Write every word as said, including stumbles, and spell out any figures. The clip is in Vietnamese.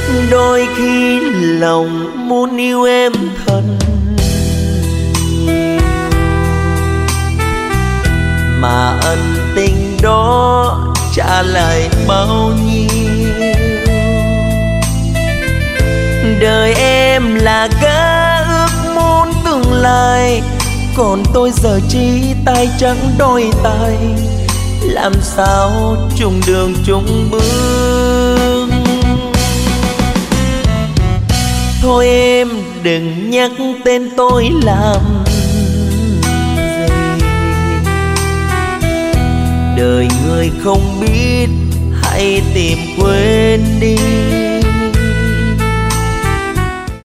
Đôi khi lòng muốn yêu em thật nhiều, mà ân tình đó trả lại bao nhiêu. Đời em là cả ước muốn tương lai, còn tôi giờ chỉ tay trắng đôi tay, làm sao chung đường chung bước. Thôi em đừng nhắc tên tôi làm gì, đời người không biết hãy tìm quên đi.